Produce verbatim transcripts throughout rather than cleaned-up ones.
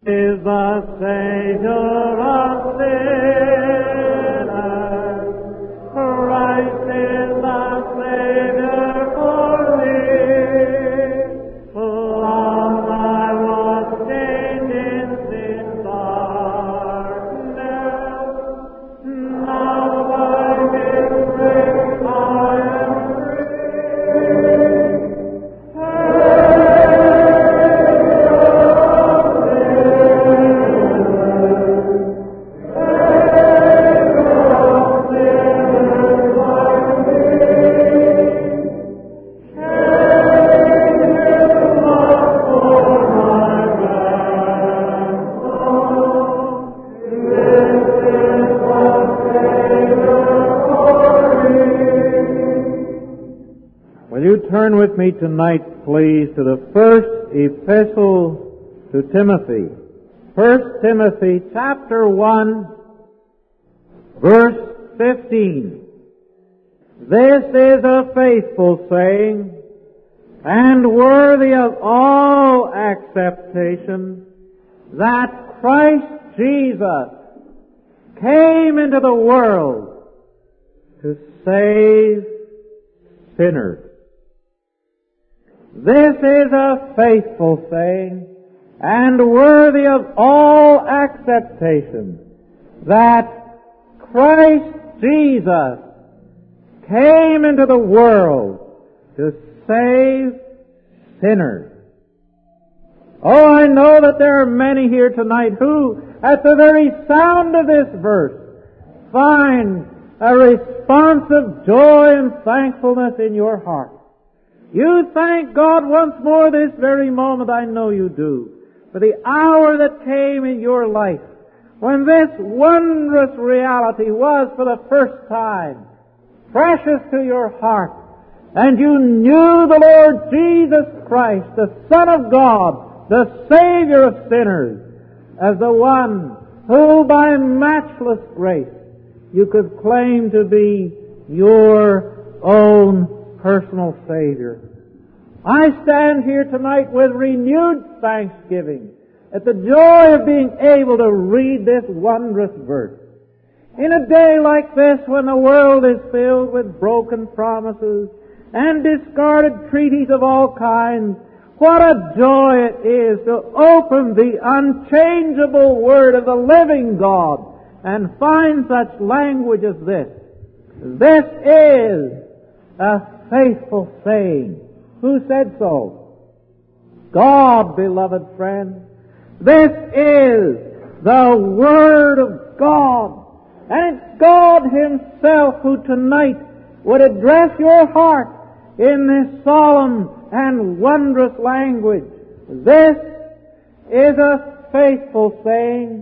is the Savior of sinners. Christ is the Savior for me. Long I was chained in sin's darkness. Now by His grace I am free. Turn with me tonight, please, to the first epistle to Timothy. First Timothy chapter one, verse fifteen. This is a faithful saying and worthy of all acceptation, that Christ Jesus came into the world to save sinners. This is a faithful saying and worthy of all acceptation, that Christ Jesus came into the world to save sinners. Oh, I know that there are many here tonight who, at the very sound of this verse, find a responsive joy and thankfulness in your heart. You thank God once more this very moment, I know you do, for the hour that came in your life when this wondrous reality was for the first time precious to your heart, and you knew the Lord Jesus Christ, the Son of God, the Savior of sinners, as the one who by matchless grace you could claim to be your own personal Savior. I stand here tonight with renewed thanksgiving at the joy of being able to read this wondrous verse. In a day like this, when the world is filled with broken promises and discarded treaties of all kinds, what a joy it is to open the unchangeable Word of the living God and find such language as this. This is a faithful saying. Who said so? God, beloved friend. This is the Word of God. And it's God Himself who tonight would address your heart in this solemn and wondrous language. This is a faithful saying.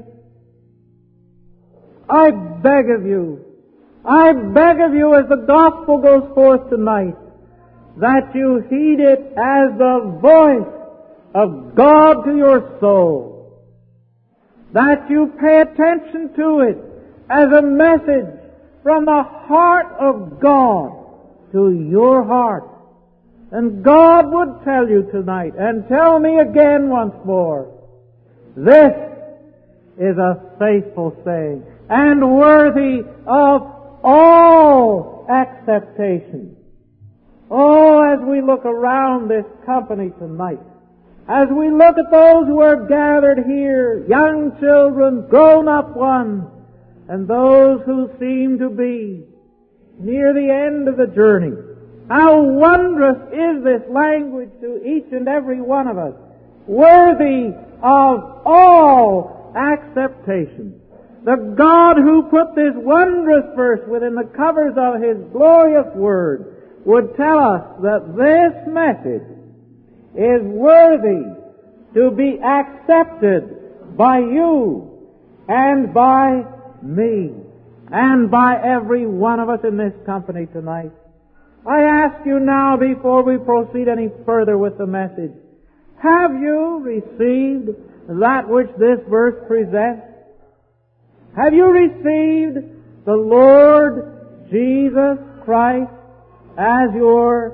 I beg of you, I beg of you as the gospel goes forth tonight, that you heed it as the voice of God to your soul. That you pay attention to it as a message from the heart of God to your heart. And God would tell you tonight, and tell me again once more, this is a faithful saying and worthy of all acceptation. Oh, as we look around this company tonight, as we look at those who are gathered here, young children, grown-up ones, and those who seem to be near the end of the journey, how wondrous is this language to each and every one of us, worthy of all acceptation. The God who put this wondrous verse within the covers of His glorious Word would tell us that this message is worthy to be accepted by you and by me and by every one of us in this company tonight. I ask you now, before we proceed any further with the message, have you received that which this verse presents? Have you received the Lord Jesus Christ as your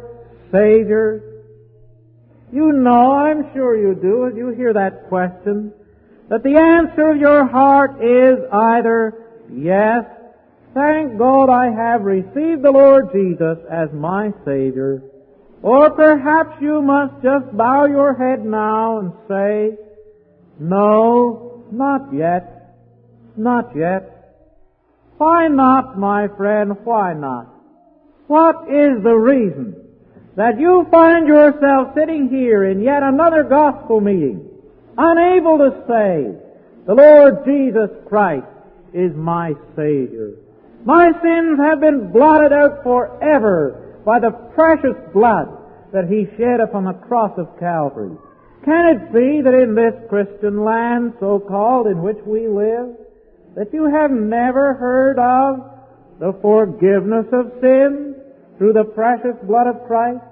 Savior? You know, I'm sure you do, as you hear that question, that the answer of your heart is either, yes, thank God I have received the Lord Jesus as my Savior, or perhaps you must just bow your head now and say, no, not yet, not yet. Why not, my friend, why not? What is the reason that you find yourself sitting here in yet another gospel meeting, unable to say, the Lord Jesus Christ is my Savior? My sins have been blotted out forever by the precious blood that He shed upon the cross of Calvary. Can it be that in this Christian land, so-called, in which we live, that you have never heard of the forgiveness of sins through the precious blood of Christ?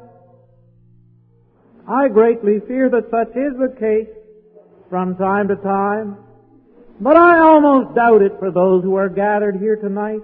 I greatly fear that such is the case from time to time, but I almost doubt it for those who are gathered here tonight.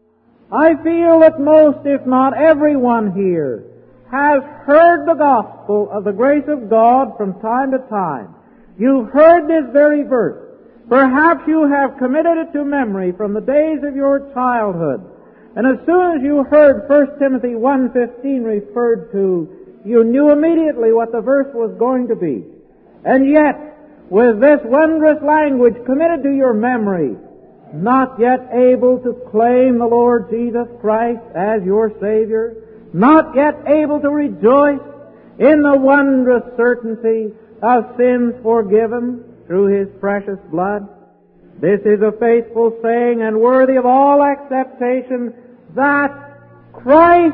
I feel that most, if not everyone here, has heard the gospel of the grace of God from time to time. You've heard this very verse. Perhaps you have committed it to memory from the days of your childhood. And as soon as you heard First Timothy one fifteen referred to, you knew immediately what the verse was going to be. And yet, with this wondrous language committed to your memory, not yet able to claim the Lord Jesus Christ as your Savior, not yet able to rejoice in the wondrous certainty of sins forgiven through His precious blood. This is a faithful saying and worthy of all acceptation, that Christ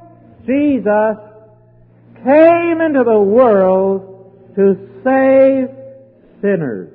Jesus came into the world to save sinners.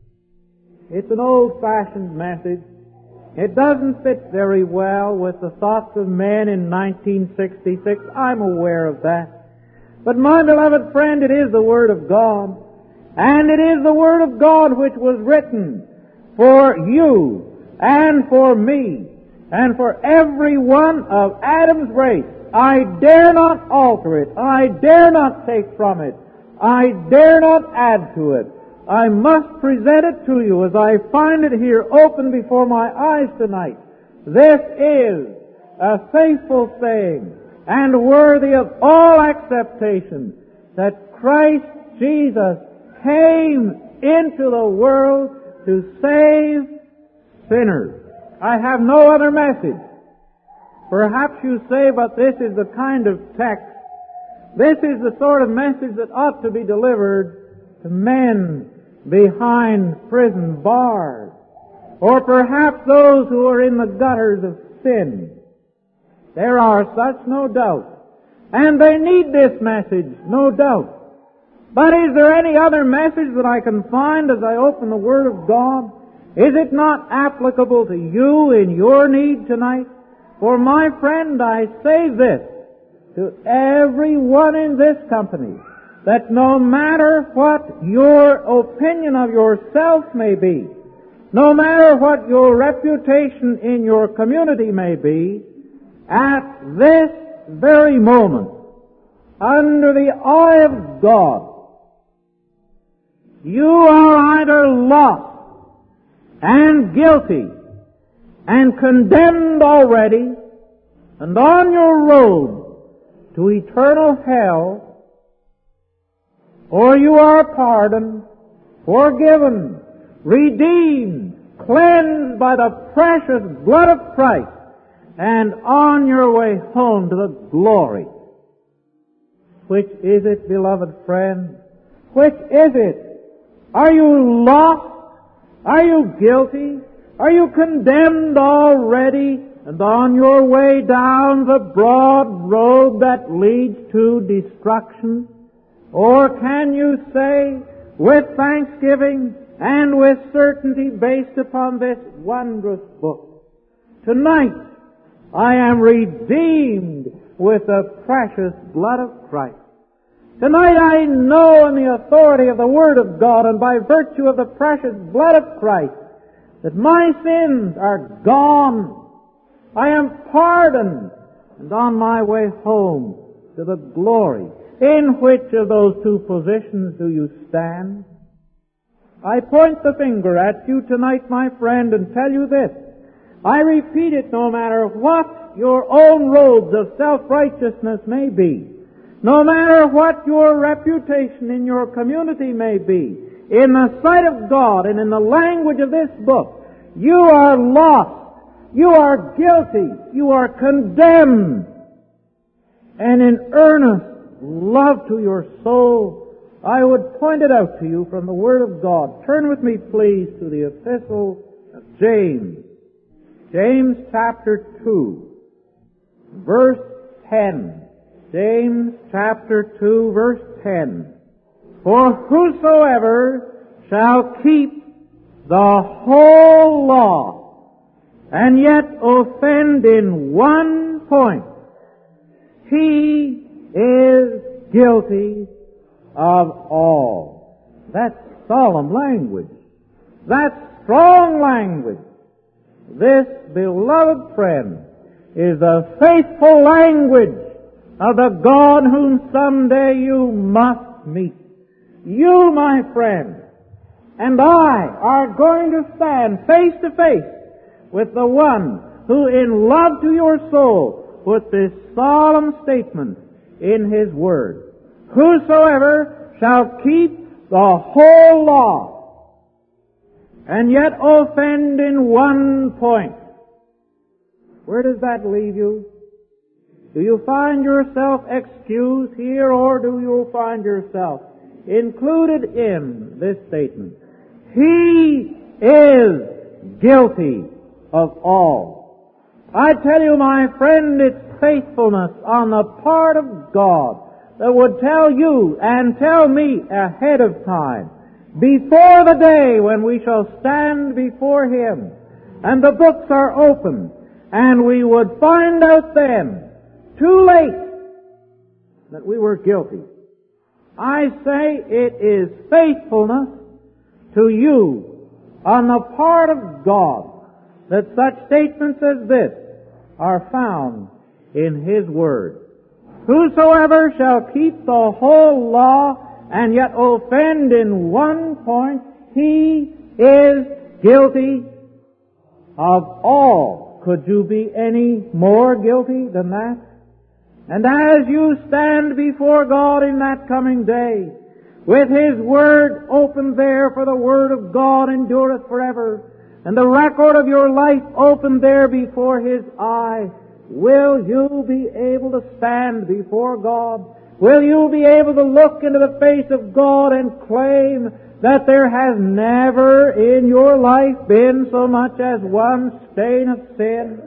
It's an old-fashioned message. It doesn't fit very well with the thoughts of men in nineteen sixty-six. I'm aware of that. But my beloved friend, it is the Word of God. And it is the Word of God which was written for you and for me and for every one of Adam's race. I dare not alter it. I dare not take from it. I dare not add to it. I must present it to you as I find it here open before my eyes tonight. This is a faithful saying and worthy of all acceptation, that Christ Jesus came into the world to save sinners. I have no other message. Perhaps you say, but this is the kind of text, this is the sort of message that ought to be delivered to men behind prison bars, or perhaps those who are in the gutters of sin. There are such, no doubt, and they need this message, no doubt. But is there any other message that I can find as I open the Word of God? Is it not applicable to you in your need tonight? For my friend, I say this to everyone in this company, that no matter what your opinion of yourself may be, no matter what your reputation in your community may be, at this very moment, under the eye of God, you are either lost and guilty and condemned already and on your road to eternal hell, or you are pardoned, forgiven, redeemed, cleansed by the precious blood of Christ, and on your way home to the glory. Which is it, beloved friend? Which is it? Are you lost? Are you guilty? Are you condemned already and on your way down the broad road that leads to destruction? Or can you say, with thanksgiving and with certainty based upon this wondrous book, tonight I am redeemed with the precious blood of Christ. Tonight I know in the authority of the Word of God and by virtue of the precious blood of Christ that my sins are gone. I am pardoned and on my way home to the glory. In which of those two positions do you stand? I point the finger at you tonight, my friend, and tell you this. I repeat it, no matter what your own robes of self-righteousness may be, no matter what your reputation in your community may be, in the sight of God and in the language of this book, you are lost, you are guilty, you are condemned, and in earnest love to your soul, I would point it out to you from the Word of God. Turn with me, please, to the Epistle of James. James chapter two, verse ten. James chapter two, verse ten. For whosoever shall keep the whole law, and yet offend in one point, he is guilty of all. That's solemn language. That's strong language. This, beloved friend, is the faithful language of the God whom someday you must meet. You, my friend, and I are going to stand face to face with the one who, in love to your soul, put this solemn statement in His Word. Whosoever shall keep the whole law, and yet offend in one point. Where does that leave you? Do you find yourself excused here, or do you find yourself included in this statement? He is guilty of all. I tell you, my friend, it's faithfulness on the part of God that would tell you and tell me ahead of time, before the day when we shall stand before Him, and the books are open, and we would find out then, too late, that we were guilty. I say it is faithfulness to you on the part of God that such statements as this are found in His Word. Whosoever shall keep the whole law and yet offend in one point, he is guilty of all. Could you be any more guilty than that? And as you stand before God in that coming day, with His Word open there, for the Word of God endureth forever, and the record of your life open there before His eye, will you be able to stand before God? Will you be able to look into the face of God and claim that there has never in your life been so much as one stain of sin,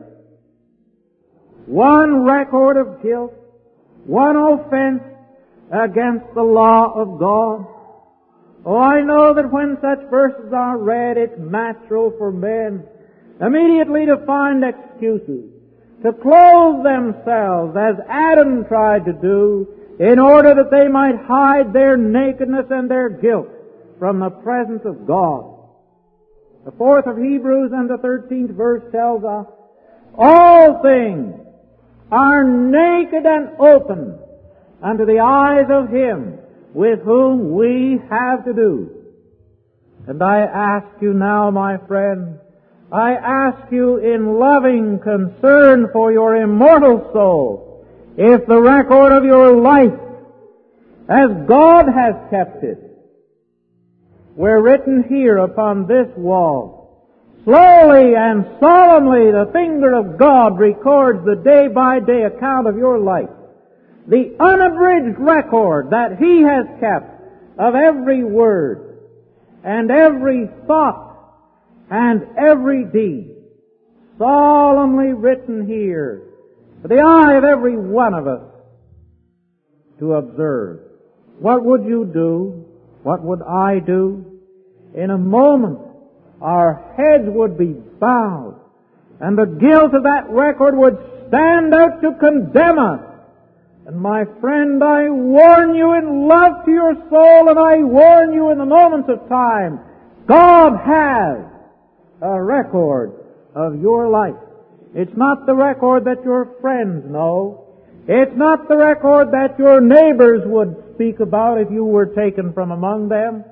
one record of guilt, one offense against the law of God? Oh, I know that when such verses are read, it's natural for men immediately to find excuses, to clothe themselves as Adam tried to do in order that they might hide their nakedness and their guilt from the presence of God. The fourth of Hebrews and the thirteenth verse tells us, all things are naked and open unto the eyes of Him with whom we have to do. And I ask you now, my friend, I ask you in loving concern for your immortal soul, if the record of your life, as God has kept it, were written here upon this wall, slowly and solemnly the finger of God records the day-by-day account of your life, the unabridged record that He has kept of every word and every thought and every deed, solemnly written here for the eye of every one of us to observe. What would you do? What would I do? In a moment, our heads would be bowed, and the guilt of that record would stand out to condemn us. And my friend, I warn you in love to your soul, and I warn you in the moments of time, God has a record of your life. It's not the record that your friends know. It's not the record that your neighbors would speak about if you were taken from among them.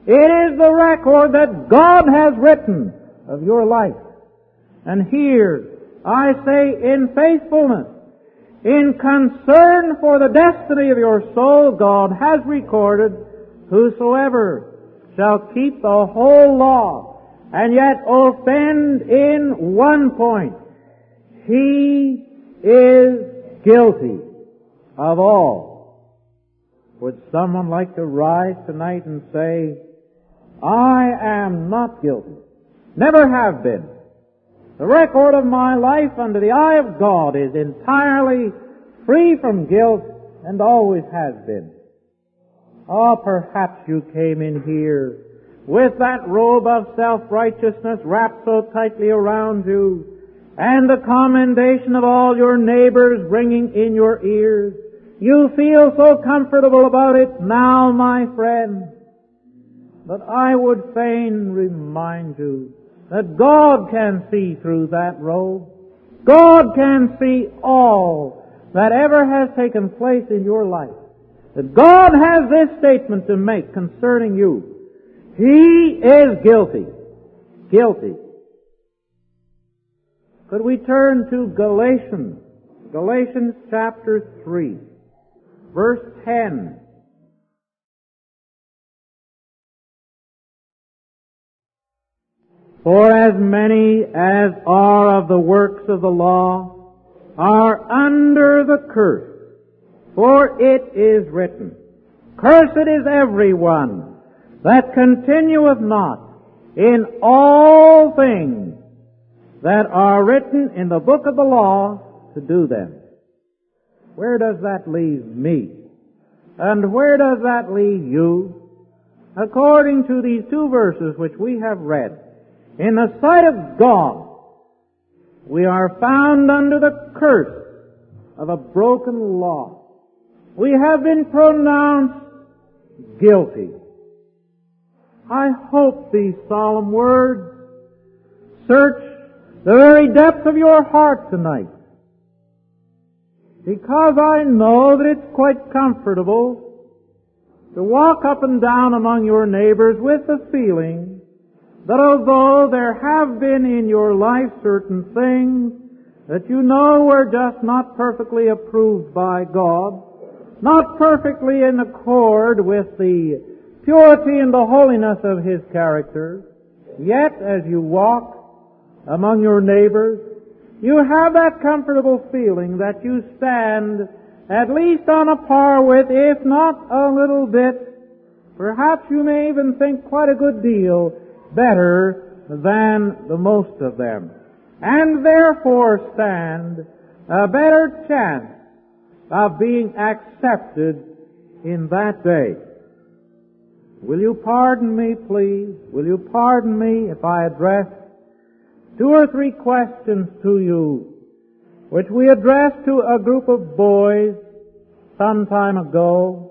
It is the record that God has written of your life. And here, I say in faithfulness, in concern for the destiny of your soul, God has recorded, whosoever shall keep the whole law and yet offend in one point, he is guilty of all. Would someone like to rise tonight and say, I am not guilty, never have been. The record of my life under the eye of God is entirely free from guilt and always has been. Oh, perhaps you came in here with that robe of self-righteousness wrapped so tightly around you, and the commendation of all your neighbors ringing in your ears. You feel so comfortable about it now, my friend. But I would fain remind you that God can see through that robe. God can see all that ever has taken place in your life. That God has this statement to make concerning you. He is guilty. Guilty. Could we turn to Galatians? Galatians chapter three, verse ten. For as many as are of the works of the law are under the curse. For it is written, Cursed is every one that continueth not in all things that are written in the book of the law to do them. Where does that leave me? And where does that leave you? According to these two verses which we have read, in the sight of God, we are found under the curse of a broken law. We have been pronounced guilty. I hope these solemn words search the very depths of your heart tonight, because I know that it's quite comfortable to walk up and down among your neighbors with the feeling that although there have been in your life certain things that you know were just not perfectly approved by God, not perfectly in accord with the purity and the holiness of His character, yet as you walk among your neighbors, you have that comfortable feeling that you stand at least on a par with, if not a little bit, perhaps you may even think quite a good deal better than the most of them, and therefore stand a better chance of being accepted in that day. Will you pardon me, please? Will you pardon me if I address two or three questions to you, which we addressed to a group of boys some time ago?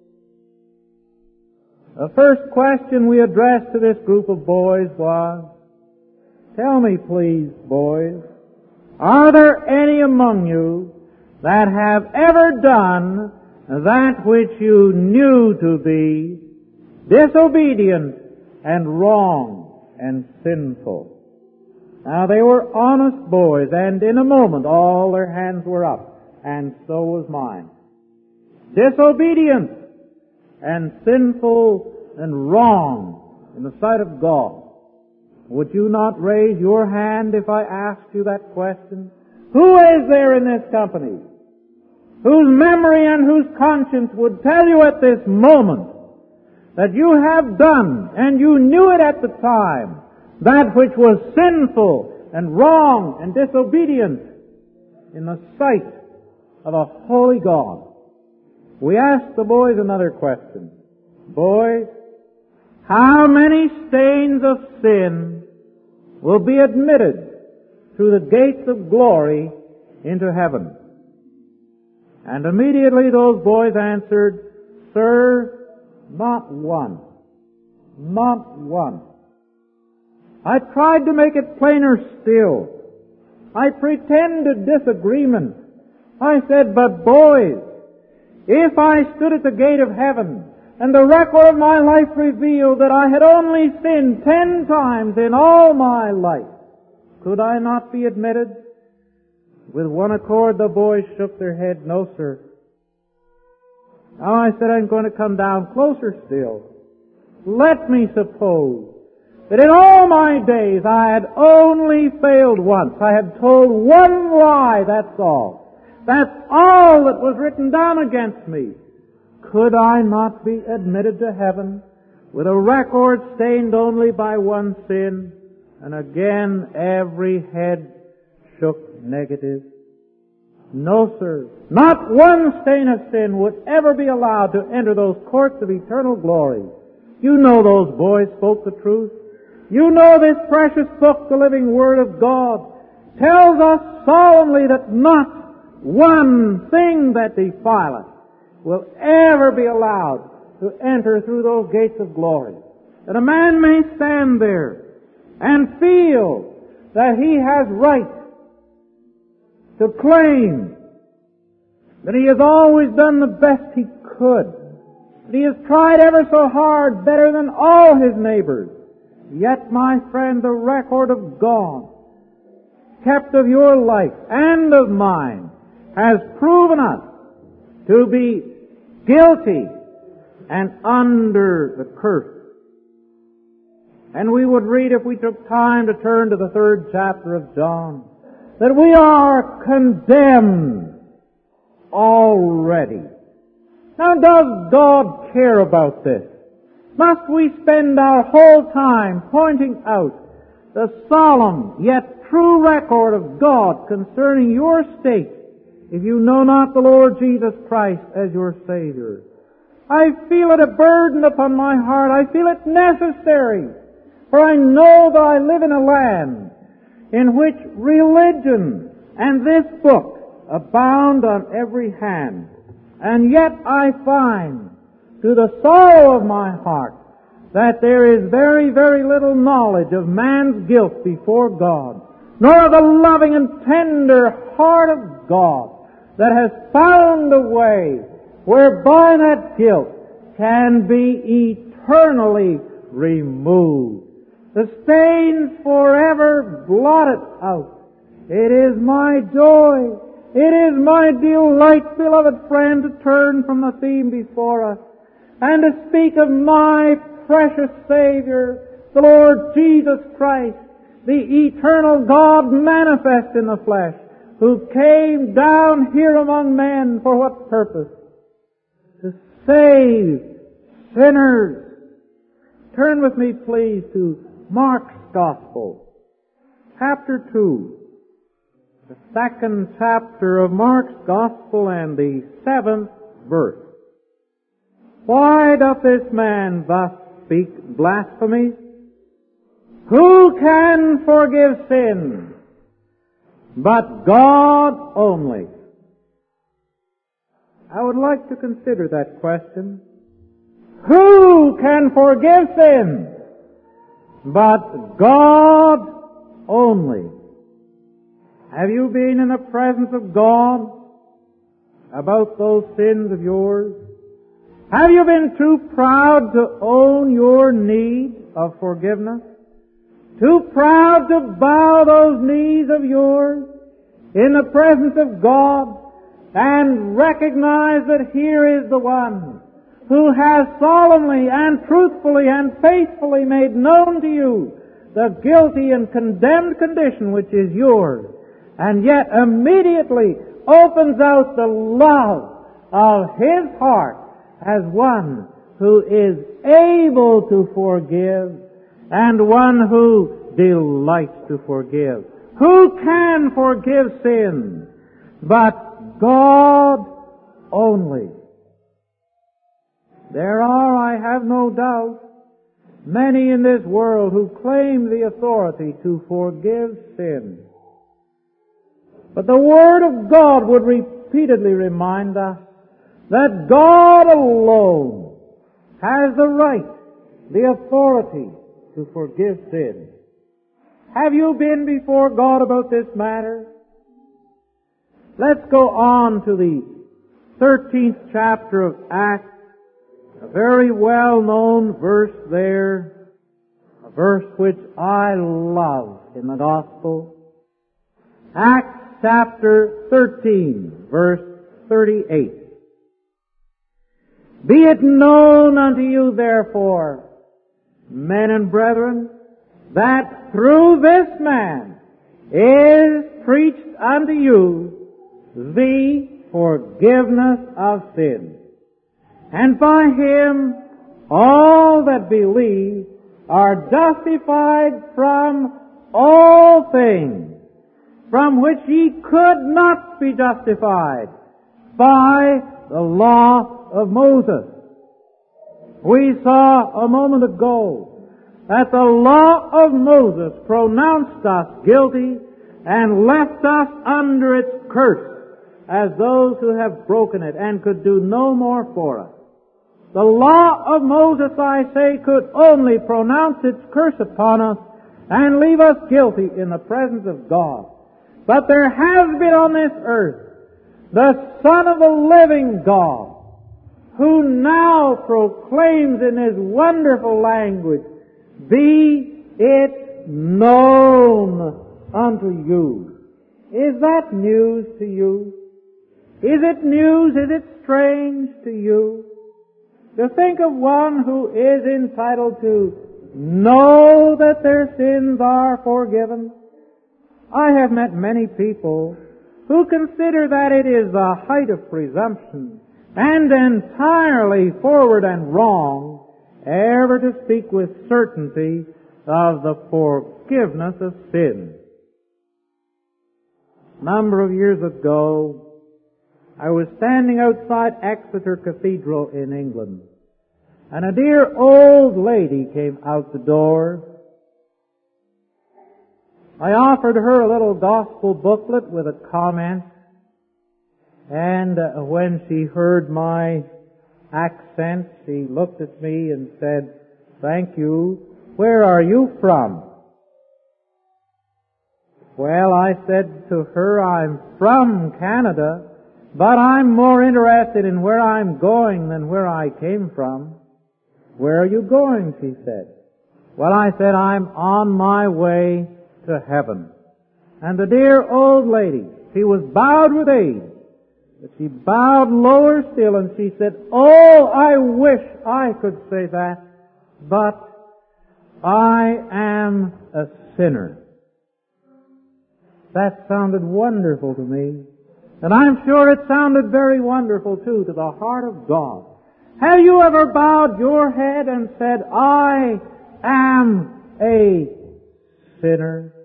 The first question we addressed to this group of boys was, tell me please, boys, are there any among you that have ever done that which you knew to be disobedient and wrong and sinful? Now they were honest boys, and in a moment all their hands were up, and so was mine. Disobedient and sinful and wrong in the sight of God. Would you not raise your hand if I asked you that question? Who is there in this company whose memory and whose conscience would tell you at this moment that you have done, and you knew it at the time, that which was sinful and wrong and disobedient in the sight of a holy God? We asked the boys another question. Boys, how many stains of sin will be admitted through the gates of glory into heaven? And immediately those boys answered, Sir, not one. Not one. I tried to make it plainer still. I pretended disagreement. I said, but boys, if I stood at the gate of heaven and the record of my life revealed that I had only sinned ten times in all my life, could I not be admitted? With one accord the boys shook their head, no, sir. Now I said, I'm going to come down closer still. Let me suppose that in all my days I had only failed once. I had told one lie, that's all. That's all that was written down against me. Could I not be admitted to heaven with a record stained only by one sin? And again every head shook negative. No, sir. Not one stain of sin would ever be allowed to enter those courts of eternal glory. You know those boys spoke the truth. You know this precious book, the living Word of God, tells us solemnly that not one thing that defileth will ever be allowed to enter through those gates of glory. That a man may stand there and feel that he has right to claim that he has always done the best he could, that he has tried ever so hard, better than all his neighbors. Yet, my friend, the record of God, kept of your life and of mine, has proven us to be guilty and under the curse. And we would read, if we took time to turn to the third chapter of John, that we are condemned already. Now, does God care about this? Must we spend our whole time pointing out the solemn yet true record of God concerning your state if you know not the Lord Jesus Christ as your Savior? I feel it a burden upon my heart. I feel it necessary, for I know that I live in a land in which religion and this book abound on every hand. And yet I find, to the sorrow of my heart, that there is very, very little knowledge of man's guilt before God, nor of the loving and tender heart of God that has found a way whereby that guilt can be eternally removed. The stains forever blotted out. It is my joy, it is my delight, beloved friend, to turn from the theme before us and to speak of my precious Savior, the Lord Jesus Christ, the eternal God manifest in the flesh, who came down here among men for what purpose? To save sinners. Turn with me, please, to Mark's Gospel, chapter two, the second chapter of Mark's Gospel and the seventh verse. Why doth this man thus speak blasphemies? Who can forgive sin but God only? I would like to consider that question. Who can forgive sin but God only? Have you been in the presence of God about those sins of yours? Have you been too proud to own your need of forgiveness? Too proud to bow those knees of yours in the presence of God and recognize that here is the one who has solemnly and truthfully and faithfully made known to you the guilty and condemned condition which is yours, and yet immediately opens out the love of His heart as one who is able to forgive and one who delights to forgive. Who can forgive sin but God only? There are, I have no doubt, many in this world who claim the authority to forgive sin. But the Word of God would repeatedly remind us that God alone has the right, the authority to forgive sin. Have you been before God about this matter? Let's go on to the thirteenth chapter of Acts A very well-known verse there, a verse which I love in the Gospel. Acts chapter thirteen, verse thirty-eight. Be it known unto you, therefore, men and brethren, that through this man is preached unto you the forgiveness of sins. And by him all that believe are justified from all things, from which ye could not be justified by the law of Moses. We saw a moment ago that the law of Moses pronounced us guilty and left us under its curse as those who have broken it and could do no more for us. The law of Moses, I say, could only pronounce its curse upon us and leave us guilty in the presence of God. But there has been on this earth the Son of the living God, who now proclaims in his wonderful language, be it known unto you. Is that news to you? Is it news? Is it strange to you? To think of one who is entitled to know that their sins are forgiven. I have met many people who consider that it is the height of presumption and entirely forward and wrong ever to speak with certainty of the forgiveness of sin. A number of years ago, I was standing outside Exeter Cathedral in England, and a dear old lady came out the door. I offered her a little gospel booklet with a comment, and uh, when she heard my accent, she looked at me and said, "Thank you. Where are you from?" Well, I said to her, "I'm from Canada, but I'm more interested in where I'm going than where I came from." "Where are you going?" she said. Well, I said, "I'm on my way to heaven." And the dear old lady, she was bowed with age, but she bowed lower still and she said, "Oh, I wish I could say that, but I am a sinner." That sounded wonderful to me. And I'm sure it sounded very wonderful, too, to the heart of God. Have you ever bowed your head and said, "I am a sinner"?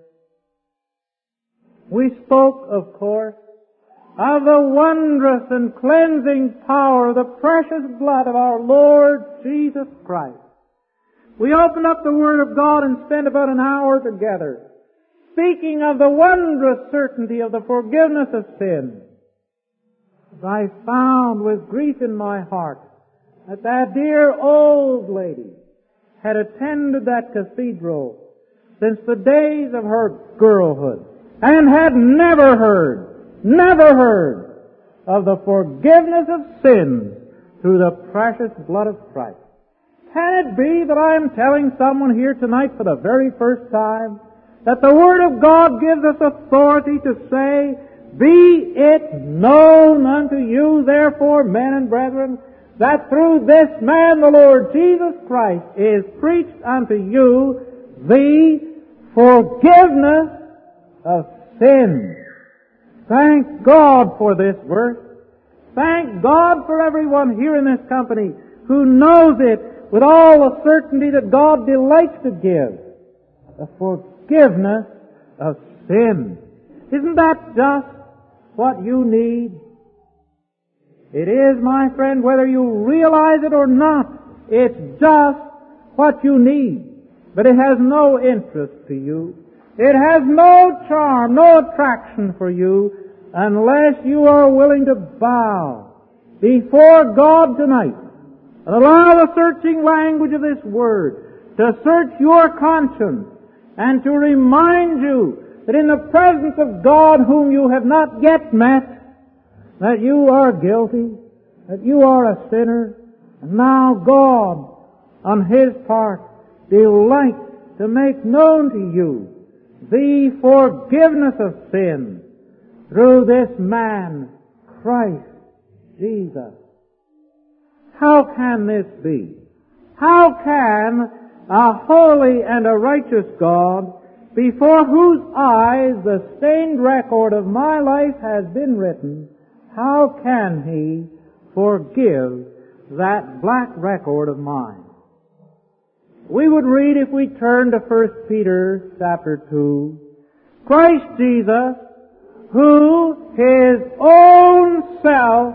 We spoke, of course, of the wondrous and cleansing power of the precious blood of our Lord Jesus Christ. We opened up the Word of God and spent about an hour together speaking of the wondrous certainty of the forgiveness of sin. I found with grief in my heart that that dear old lady had attended that cathedral since the days of her girlhood and had never heard, never heard of the forgiveness of sins through the precious blood of Christ. Can it be that I am telling someone here tonight for the very first time that the Word of God gives us authority to say, "Be it known unto you, therefore, men and brethren, that through this man, the Lord Jesus Christ, is preached unto you the forgiveness of sins." Thank God for this verse. Thank God for everyone here in this company who knows it with all the certainty that God delights to give. The forgiveness of sin. Isn't that just what you need? It is, my friend, whether you realize it or not, it's just what you need. But it has no interest to you. It has no charm, no attraction for you, unless you are willing to bow before God tonight and allow the searching language of this Word to search your conscience and to remind you that in the presence of God whom you have not yet met, that you are guilty, that you are a sinner, And now God, on His part, delights to make known to you the forgiveness of sin through this man, Christ Jesus. How can this be? How can a holy and a righteous God, before whose eyes the stained record of my life has been written, how can He forgive that black record of mine? We would read, if we turn to First Peter chapter two, Christ Jesus, who His own self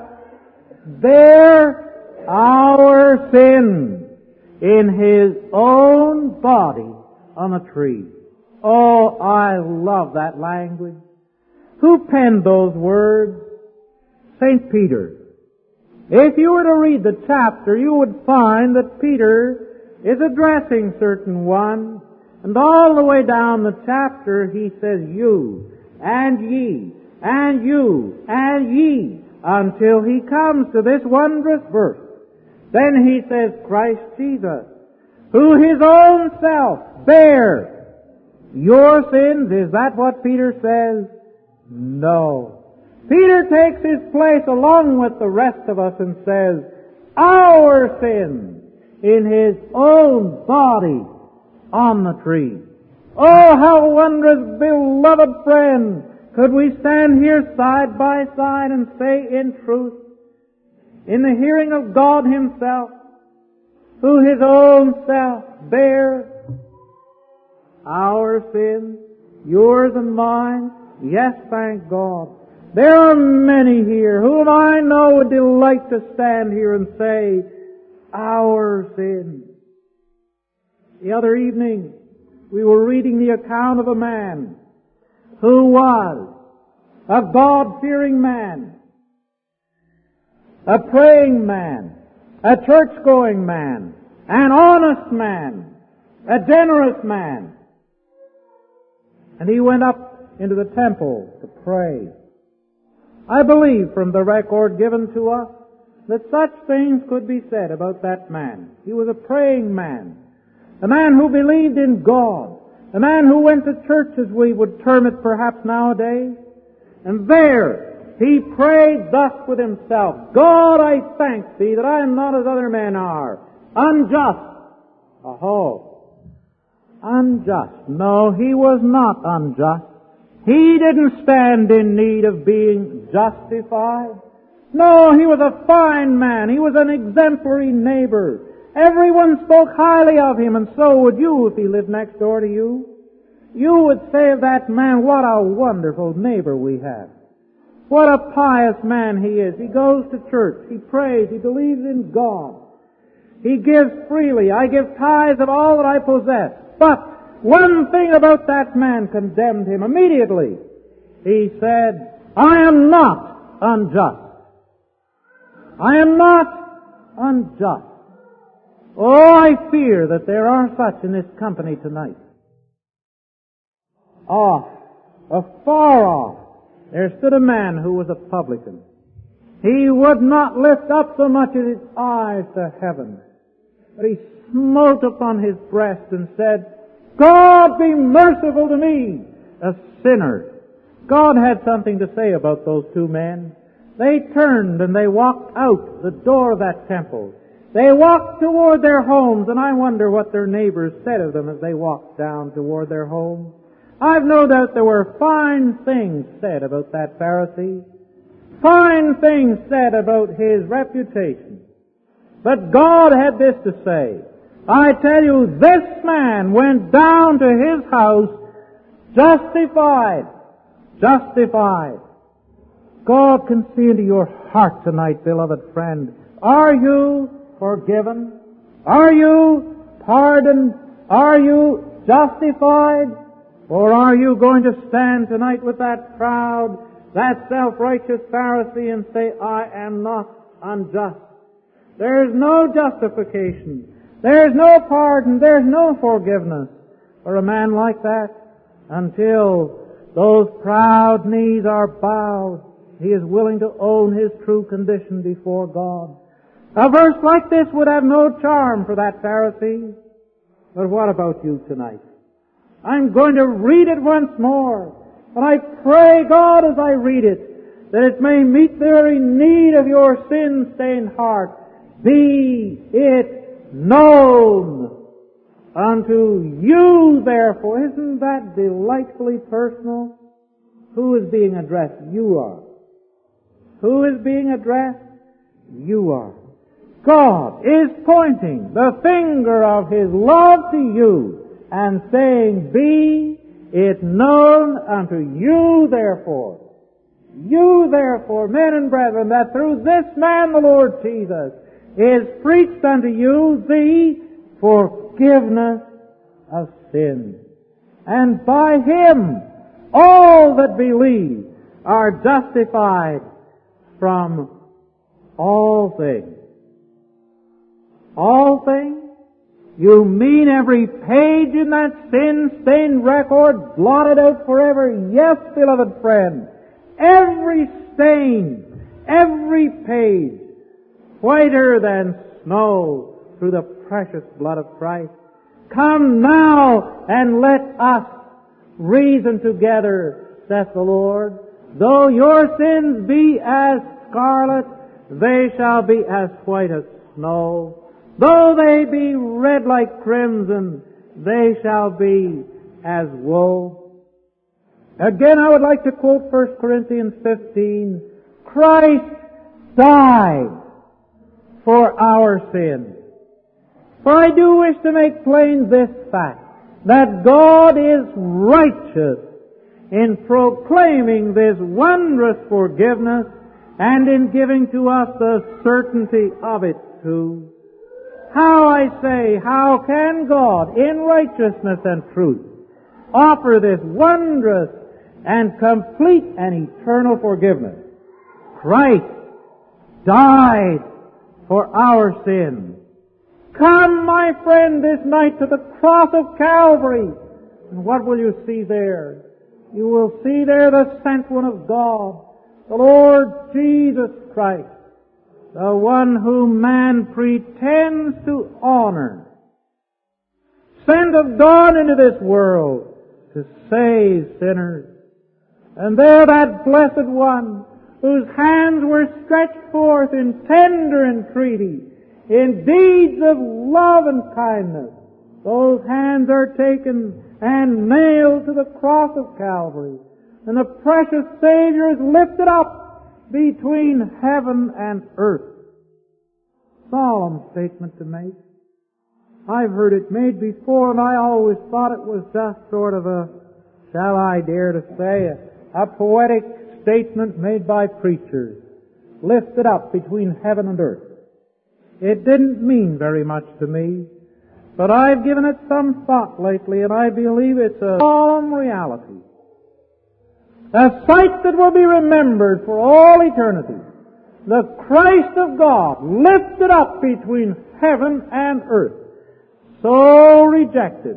bare our sins in His own body on a tree. Oh, I love that language. Who penned those words? Saint Peter. If you were to read the chapter, you would find that Peter is addressing certain ones, and all the way down the chapter he says you, and ye, and you, and ye, until he comes to this wondrous verse. Then he says, Christ Jesus, who His own self bare your sins. Is that what Peter says? No. Peter takes his place along with the rest of us and says, our sins in His own body on the tree. Oh, how wondrous, beloved friend, could we stand here side by side and say in truth, in the hearing of God Himself, who His own self bare our sins, yours and mine. Yes, thank God. There are many here whom I know would delight to stand here and say, our sins. The other evening, we were reading the account of a man who was a God-fearing man, a praying man, a church-going man, an honest man, a generous man. And he went up into the temple to pray. I believe from the record given to us that such things could be said about that man. He was a praying man, a man who believed in God, a man who went to church, as we would term it perhaps nowadays. And there he prayed thus with himself, God, I thank Thee that I am not as other men are, unjust. Aho. Unjust. No, he was not unjust. He didn't stand in need of being justified. No, he was a fine man. He was an exemplary neighbor. Everyone spoke highly of him, and so would you if he lived next door to you. You would say of that man, what a wonderful neighbor we have. What a pious man he is. He goes to church. He prays. He believes in God. He gives freely. I give tithes of all that I possess. But one thing about that man condemned him immediately. He said, I am not unjust. I am not unjust. Oh, I fear that there are such in this company tonight. Off, afar off, there stood a man who was a publican. He would not lift up so much as his eyes to heaven, but he smote upon his breast and said, God be merciful to me, a sinner. God had something to say about those two men. They turned and they walked out the door of that temple. They walked toward their homes, and I wonder what their neighbors said of them as they walked down toward their homes. I've no doubt there were fine things said about that Pharisee, fine things said about his reputation. But God had this to say, I tell you, this man went down to his house justified, justified. God can see into your heart tonight, beloved friend. Are you forgiven? Are you pardoned? Are you justified? Or are you going to stand tonight with that proud, that self-righteous Pharisee and say, I am not unjust? There is no justification. There is no pardon. There is no forgiveness for a man like that until those proud knees are bowed. He is willing to own his true condition before God. A verse like this would have no charm for that Pharisee. But what about you tonight? I'm going to read it once more. And I pray, God, as I read it, that it may meet the very need of your sin-stained heart. Be it known unto you, therefore. Isn't that delightfully personal? Who is being addressed? You are. Who is being addressed? You are. God is pointing the finger of His love to you and saying, be it known unto you, therefore. You, therefore, men and brethren, that through this man, the Lord Jesus, is preached unto you the forgiveness of sins. And by Him, all that believe are justified from all things. All things? You mean every page in that sin-stained record blotted out forever? Yes, beloved friend. Every stain, every page, whiter than snow through the precious blood of Christ. Come now and let us reason together, saith the Lord. Though your sins be as scarlet, they shall be as white as snow. Though they be red like crimson, they shall be as wool. Again, I would like to quote First Corinthians fifteen. Christ died for our sins. For I do wish to make plain this fact, that God is righteous in proclaiming this wondrous forgiveness and in giving to us the certainty of it too. How, I say, how can God, in righteousness and truth, offer this wondrous and complete and eternal forgiveness? Christ died for our sins. Come, my friend, this night to the cross of Calvary. And what will you see there? You will see there the sent one of God, the Lord Jesus Christ, the one whom man pretends to honor, sent of God into this world to save sinners. And there that blessed one, whose hands were stretched forth in tender entreaty, in deeds of love and kindness, those hands are taken and nailed to the cross of Calvary, and the precious Savior is lifted up between heaven and earth. Solemn statement to make. I've heard it made before, and I always thought it was just sort of a, shall I dare to say, a, a poetic statement made by preachers, lifted up between heaven and earth. It didn't mean very much to me, but I've given it some thought lately, and I believe it's a solemn reality. A sight that will be remembered for all eternity. The Christ of God lifted up between heaven and earth. So rejected,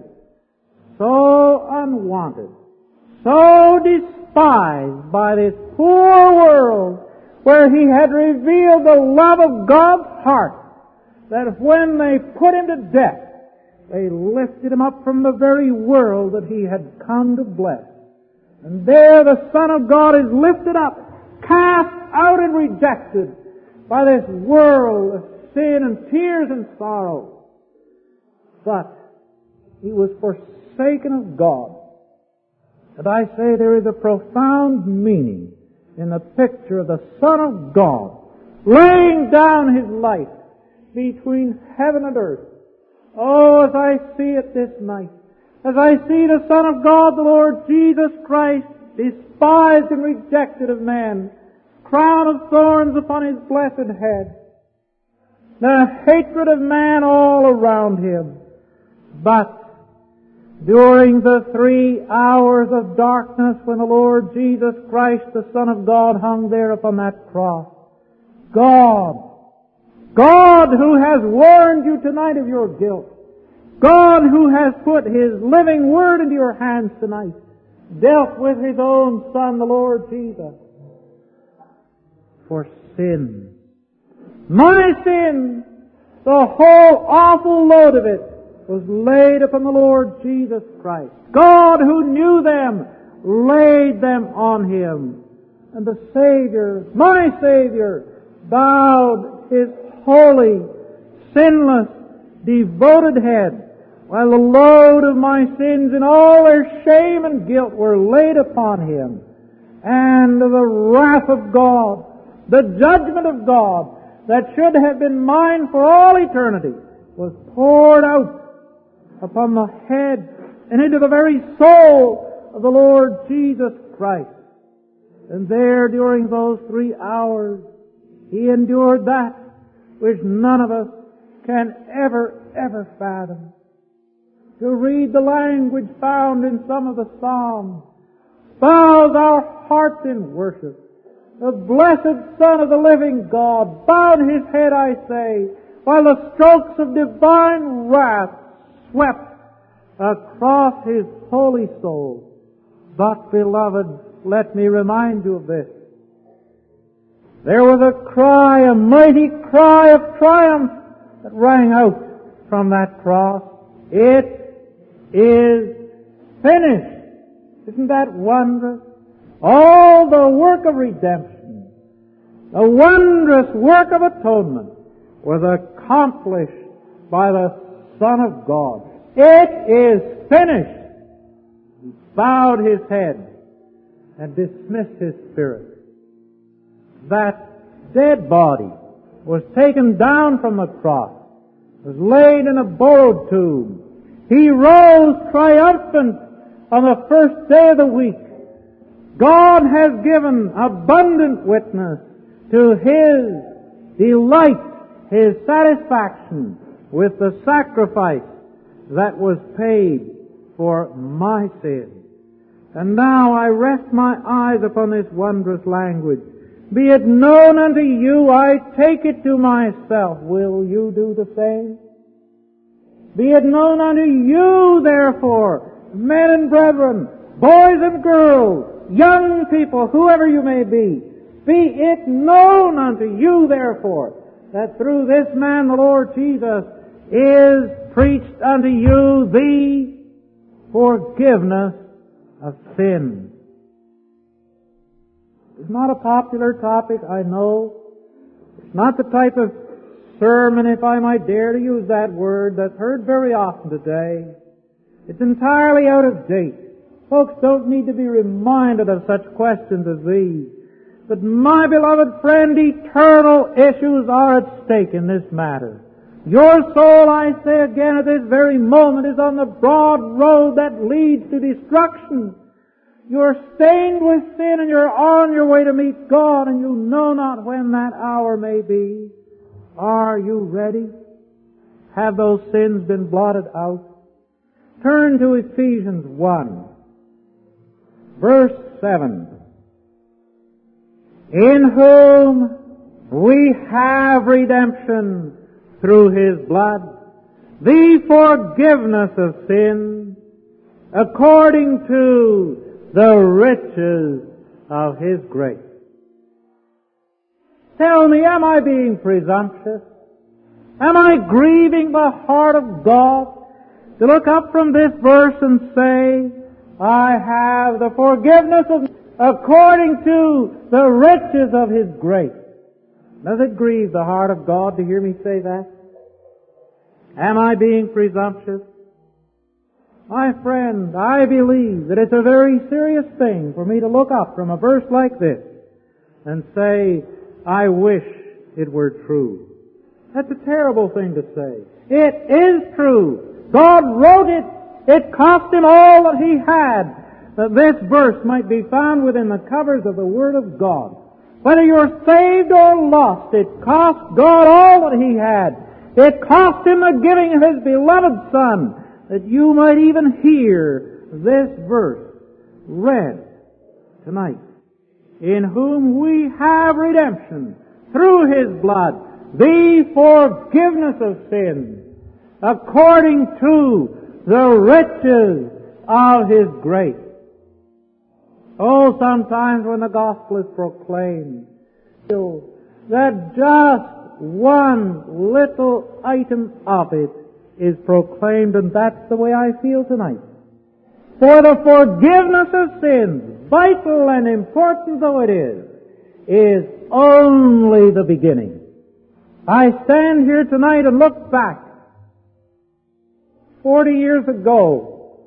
so unwanted, so despised by this poor world, where He had revealed the love of God's heart, that when they put Him to death, they lifted Him up from the very world that He had come to bless. And there the Son of God is lifted up, cast out and rejected by this world of sin and tears and sorrow. But He was forsaken of God. And I say there is a profound meaning in the picture of the Son of God laying down His life between heaven and earth. Oh, as I see it this night, as I see the Son of God, the Lord Jesus Christ, despised and rejected of man, crown of thorns upon His blessed head, the hatred of man all around Him. But during the three hours of darkness when the Lord Jesus Christ, the Son of God, hung there upon that cross, God, God who has warned you tonight of your guilt, God who has put His living Word into your hands tonight, dealt with His own Son, the Lord Jesus, for sin, My sin, the whole awful load of it, was laid upon the Lord Jesus Christ. God, who knew them, laid them on Him. And the Savior, my Savior, bowed His holy, sinless, devoted head, while the load of my sins and all their shame and guilt were laid upon Him. And the wrath of God, the judgment of God, that should have been mine for all eternity, was poured out upon the head and into the very soul of the Lord Jesus Christ. And there, during those three hours, He endured that which none of us can ever, ever fathom. To read the language found in some of the Psalms bows our hearts in worship. The blessed Son of the living God bowed His head, I say, while the strokes of divine wrath swept across His holy soul. But, beloved, let me remind you of this. There was a cry, a mighty cry of triumph that rang out from that cross. It is finished. Isn't that wondrous? All the work of redemption, the wondrous work of atonement, was accomplished by the Son of God. It is finished. He bowed His head and dismissed His spirit. That dead body was taken down from the cross, was laid in a borrowed tomb. He rose triumphant on the first day of the week. God has given abundant witness to His delight, His satisfaction with the sacrifice that was paid for my sin. And now I rest my eyes upon this wondrous language. Be it known unto you, I take it to myself. Will you do the same? Be it known unto you, therefore, men and brethren, boys and girls, young people, whoever you may be, be it known unto you, therefore, that through this man, the Lord Jesus, is preached unto you the forgiveness of sin. It's not a popular topic, I know. It's not the type of sermon, if I might dare to use that word, that's heard very often today. It's entirely out of date. Folks don't need to be reminded of such questions as these. But my beloved friend, eternal issues are at stake in this matter. Your soul, I say again at this very moment, is on the broad road that leads to destruction. You're stained with sin and you're on your way to meet God, and you know not when that hour may be. Are you ready? Have those sins been blotted out? Turn to Ephesians one, verse seven. In whom we have redemption through His blood, the forgiveness of sin, according to the riches of His grace. Tell me, am I being presumptuous? Am I grieving the heart of God to look up from this verse and say, I have the forgiveness of according to the riches of His grace? Does it grieve the heart of God to hear me say that? Am I being presumptuous? My friend, I believe that it's a very serious thing for me to look up from a verse like this and say, I wish it were true. That's a terrible thing to say. It is true. God wrote it. It cost Him all that He had, that this verse might be found within the covers of the Word of God. Whether you're saved or lost, it cost God all that He had. It cost Him the giving of His beloved Son, that you might even hear this verse read tonight. In whom we have redemption through His blood, the forgiveness of sins, according to the riches of His grace. Oh, sometimes when the gospel is proclaimed, that just one little item of it is proclaimed, and that's the way I feel tonight. For the forgiveness of sins, vital and important though it is, is only the beginning. I stand here tonight and look back forty years ago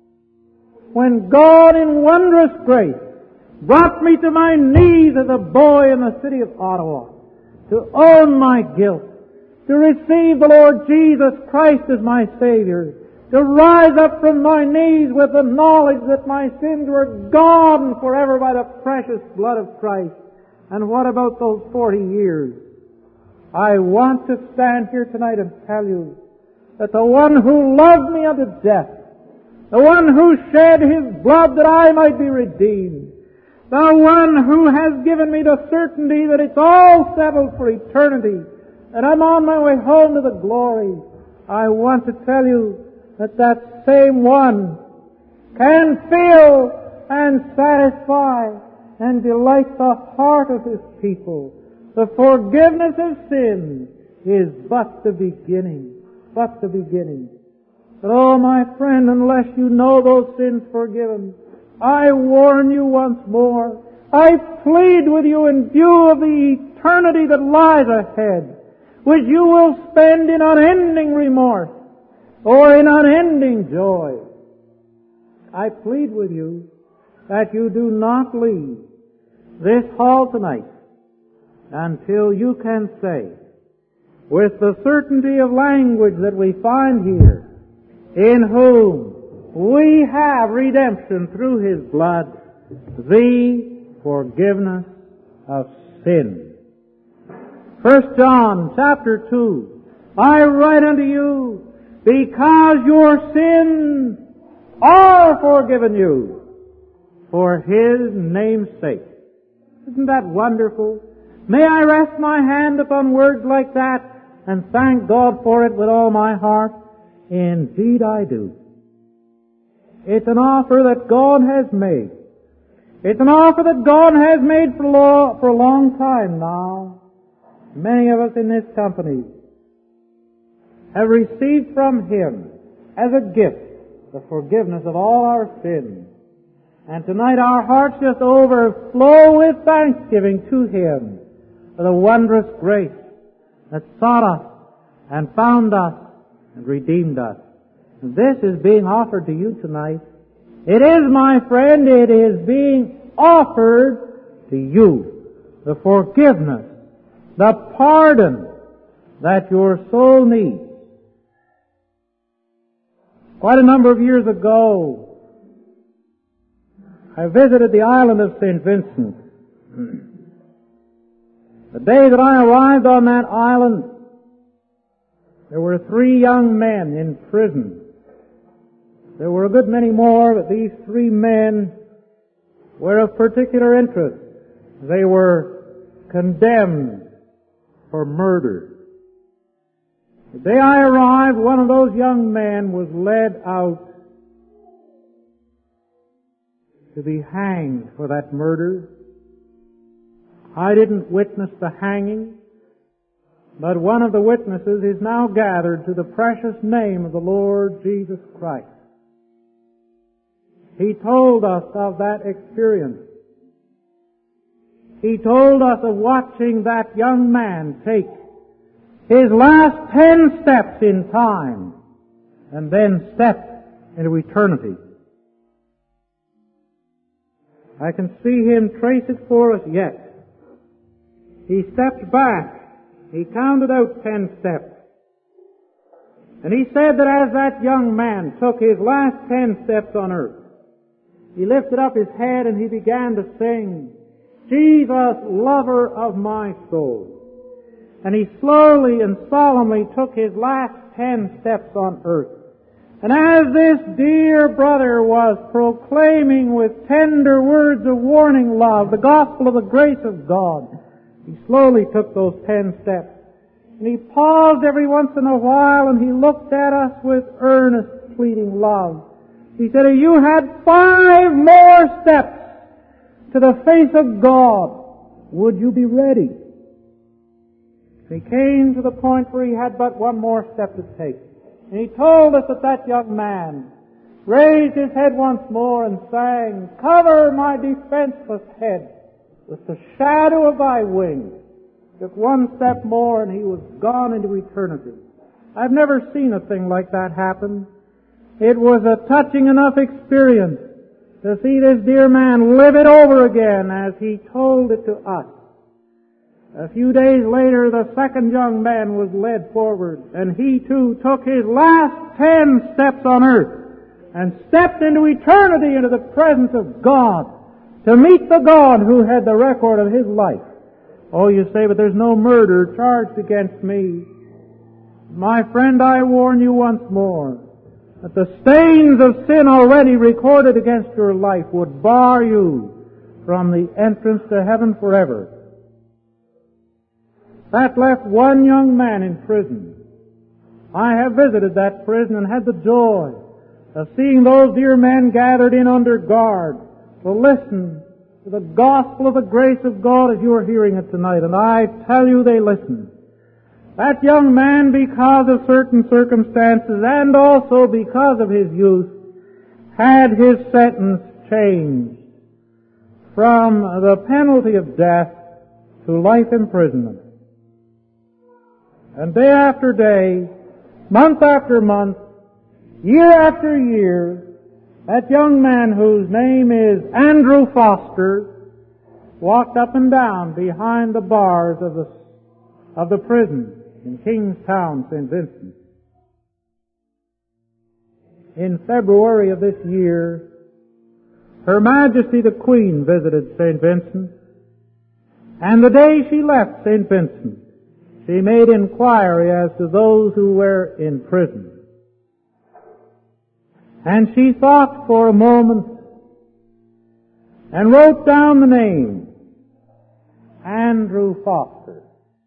when God in wondrous grace brought me to my knees as a boy in the city of Ottawa to own my guilt, to receive the Lord Jesus Christ as my Savior, to rise up from my knees with the knowledge that my sins were gone forever by the precious blood of Christ. And what about those forty years? I want to stand here tonight and tell you that the one who loved me unto death, the one who shed His blood that I might be redeemed, the one who has given me the certainty that it's all settled for eternity, and I'm on my way home to the glory, I want to tell you that that same one can fill and satisfy and delight the heart of His people. The forgiveness of sins is but the beginning, but the beginning. But oh, my friend, unless you know those sins forgiven, I warn you once more, I plead with you in view of the eternity that lies ahead, which you will spend in unending remorse or in unending joy. I plead with you that you do not leave this hall tonight until you can say, with the certainty of language that we find here, in whom we have redemption through His blood, the forgiveness of sin. First John chapter two, I write unto you because your sins are forgiven you for His name's sake. Isn't that wonderful? May I rest my hand upon words like that and thank God for it with all my heart? Indeed I do. It's an offer that God has made. It's an offer that God has made for, lo- for a long time now. Many of us in this company have received from Him as a gift the forgiveness of all our sins. And tonight our hearts just overflow with thanksgiving to Him for the wondrous grace that sought us and found us and redeemed us. And this is being offered to you tonight. It is, my friend, it is being offered to you. The forgiveness, the pardon that your soul needs. Quite a number of years ago, I visited the island of Saint Vincent. The day that I arrived on that island, there were three young men in prison. There were a good many more, but these three men were of particular interest. They were condemned for murder. The day I arrived, one of those young men was led out to be hanged for that murder. I didn't witness the hanging, but one of the witnesses is now gathered to the precious name of the Lord Jesus Christ. He told us of that experience. He told us of watching that young man take his last ten steps in time and then step into eternity. I can see him trace it for us yet. He stepped back. He counted out ten steps. And he said that as that young man took his last ten steps on earth, he lifted up his head and he began to sing, Jesus, lover of my soul. And he slowly and solemnly took his last ten steps on earth. And as this dear brother was proclaiming with tender words of warning love the gospel of the grace of God, he slowly took those ten steps. And he paused every once in a while and he looked at us with earnest, pleading love. He said, if you had five more steps to the face of God, would you be ready? He came to the point where he had but one more step to take. And he told us that that young man raised his head once more and sang, "Cover my defenseless head with the shadow of thy wings." Just one step more and he was gone into eternity. I've never seen a thing like that happen. It was a touching enough experience to see this dear man live it over again as he told it to us. A few days later, the second young man was led forward, and he too took his last ten steps on earth and stepped into eternity, into the presence of God, to meet the God who had the record of his life. Oh, you say, but there's no murder charged against me. My friend, I warn you once more that the stains of sin already recorded against your life would bar you from the entrance to heaven forever. That left one young man in prison. I have visited that prison and had the joy of seeing those dear men gathered in under guard to listen to the gospel of the grace of God as you are hearing it tonight. And I tell you, they listened. That young man, because of certain circumstances and also because of his youth, had his sentence changed from the penalty of death to life imprisonment. And day after day, month after month, year after year, that young man whose name is Andrew Foster walked up and down behind the bars of the, of the prison in Kingstown, Saint Vincent. In February of this year, Her Majesty the Queen visited Saint Vincent, and the day she left Saint Vincent, she made inquiry as to those who were in prison. And she thought for a moment and wrote down the name, Andrew Foster,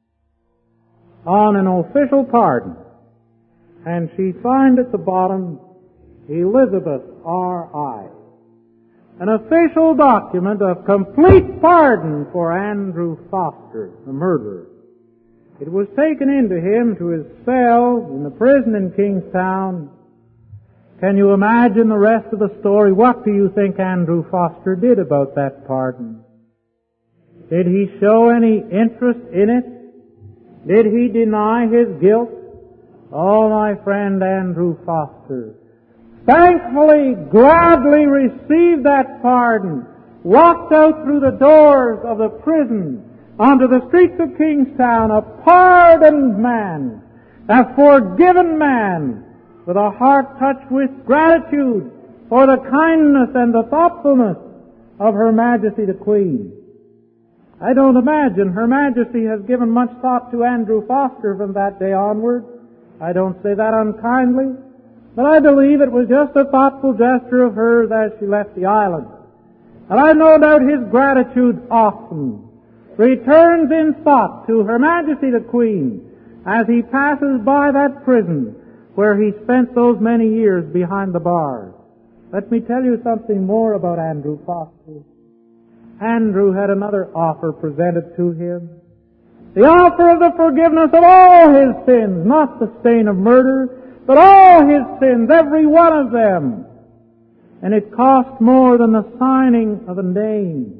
on an official pardon. And she signed at the bottom, Elizabeth R I An official document of complete pardon for Andrew Foster, the murderer. It was taken into him to his cell in the prison in Kingstown. Can you imagine the rest of the story? What do you think Andrew Foster did about that pardon? Did he show any interest in it? Did he deny his guilt? Oh, my friend Andrew Foster thankfully, gladly received that pardon, walked out through the doors of the prison onto the streets of Kingstown, a pardoned man, a forgiven man, with a heart touched with gratitude for the kindness and the thoughtfulness of Her Majesty the Queen. I don't imagine Her Majesty has given much thought to Andrew Foster from that day onward. I don't say that unkindly, but I believe it was just a thoughtful gesture of hers as she left the island. And I no doubt his gratitude often returns in thought to Her Majesty the Queen as he passes by that prison where he spent those many years behind the bars. Let me tell you something more about Andrew Foster. Andrew had another offer presented to him. The offer of the forgiveness of all his sins, not the stain of murder, but all his sins, every one of them. And it cost more than the signing of a name.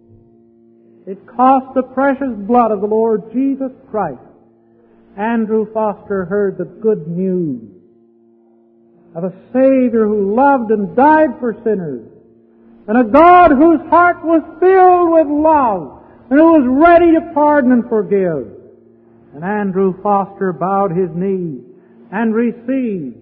It cost the precious blood of the Lord Jesus Christ. Andrew Foster heard the good news of a Savior who loved and died for sinners, and a God whose heart was filled with love, and who was ready to pardon and forgive. And Andrew Foster bowed his knee and received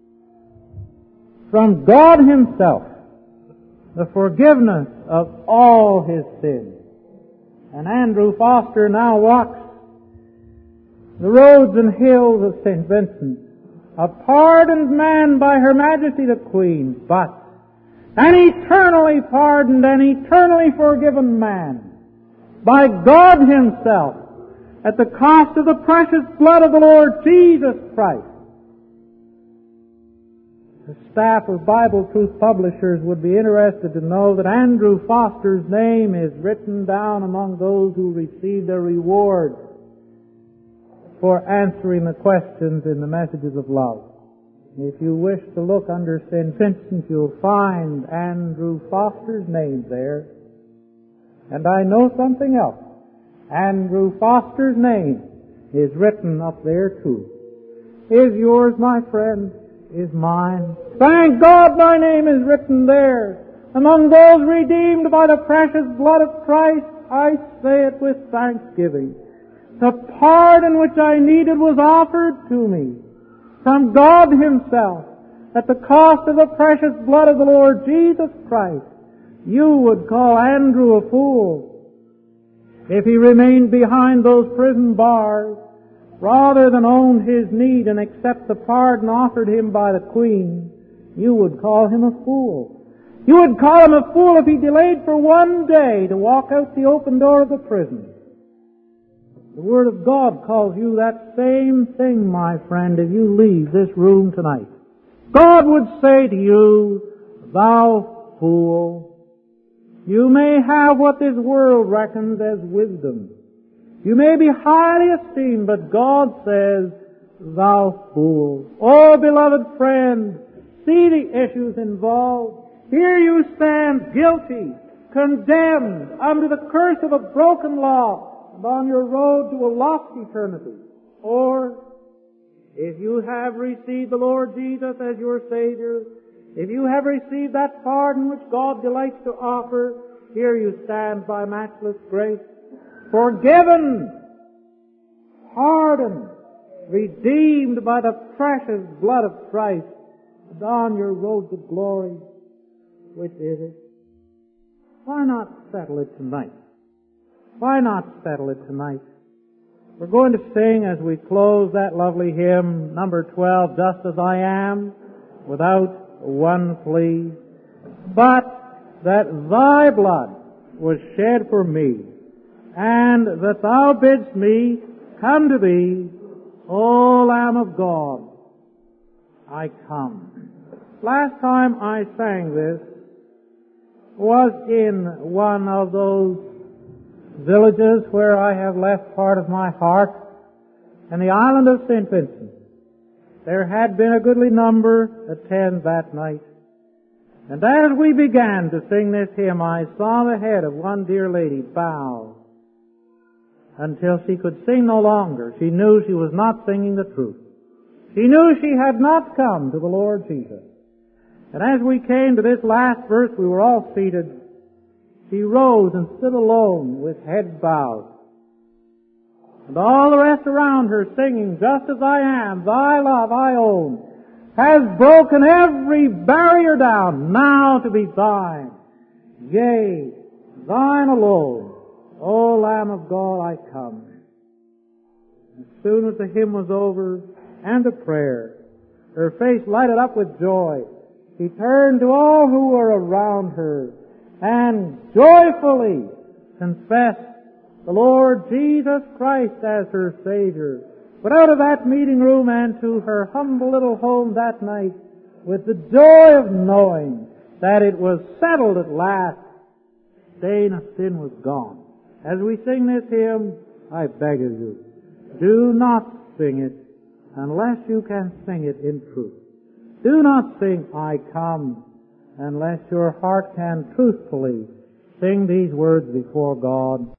from God Himself the forgiveness of all his sins. And Andrew Foster now walks the roads and hills of Saint Vincent, a pardoned man by Her Majesty the Queen, but an eternally pardoned and eternally forgiven man by God Himself at the cost of the precious blood of the Lord Jesus Christ. The staff of Bible Truth Publishers would be interested to know that Andrew Foster's name is written down among those who receive their reward for answering the questions in the messages of love. If you wish to look under Saint Vincent, you'll find Andrew Foster's name there. And I know something else. Andrew Foster's name is written up there too. Is yours, my friend? Is mine? Thank God my name is written there. Among those redeemed by the precious blood of Christ, I say it with thanksgiving. The pardon which I needed was offered to me from God Himself at the cost of the precious blood of the Lord Jesus Christ. You would call Andrew a fool if he remained behind those prison bars rather than own his need and accept the pardon offered him by the Queen. You would call him a fool. You would call him a fool if he delayed for one day to walk out the open door of the prison. The Word of God calls you that same thing, my friend, if you leave this room tonight. God would say to you, thou fool, you may have what this world reckons as wisdom. You may be highly esteemed, but God says, thou fool. Oh, beloved friend, see the issues involved. Here you stand guilty, condemned under the curse of a broken law, and on your road to a lost eternity. Or, if you have received the Lord Jesus as your Savior, if you have received that pardon which God delights to offer, here you stand by matchless grace, forgiven, pardoned, redeemed by the precious blood of Christ, and on your road to glory. Which is it? Why not settle it tonight? Why not settle it tonight? We're going to sing as we close that lovely hymn, number twelve, Just as I Am, without one plea, but that Thy blood was shed for me, and that Thou bidst me come to Thee, O Lamb of God, I come. Last time I sang this was in one of those villages where I have left part of my heart, in the island of Saint Vincent. There had been a goodly number attend that night. And as we began to sing this hymn, I saw the head of one dear lady bow until she could sing no longer. She knew she was not singing the truth. She knew she had not come to the Lord Jesus. And as we came to this last verse, we were all seated. She rose and stood alone with head bowed. And all the rest around her singing, Just as I am, Thy love I own, has broken every barrier down, now to be Thine. Yea, Thine alone, O Lamb of God, I come. As soon as the hymn was over and the prayer, her face lighted up with joy. She turned to all who were around her and joyfully confessed the Lord Jesus Christ as her Savior. But out of that meeting room and to her humble little home that night with the joy of knowing that it was settled at last, stain of sin was gone. As we sing this hymn, I beg of you, do not sing it unless you can sing it in truth. Do not sing, I come, unless your heart can truthfully sing these words before God.